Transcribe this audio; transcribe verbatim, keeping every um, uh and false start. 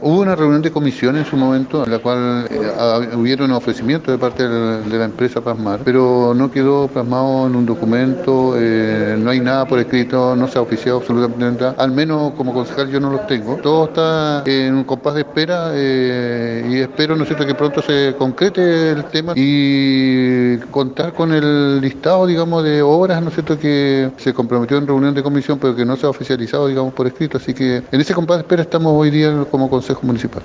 Hubo una reunión de comisión en su momento, en la cual eh, hubieron ofrecimientos de parte de, de la empresa Plasmar, pero no quedó plasmado en un documento, eh, no hay nada por escrito, no se ha oficiado absolutamente nada, al menos como concejal yo no los tengo. Todo está en un compás de espera eh, y espero, ¿no es cierto?, que pronto se concrete el tema y contar con el listado, digamos, de obras, ¿no es cierto?, que se comprometió en reunión de comisión, pero que no se ha oficializado, digamos, por escrito. Así que en ese compás de espera estamos hoy día como consejo municipal.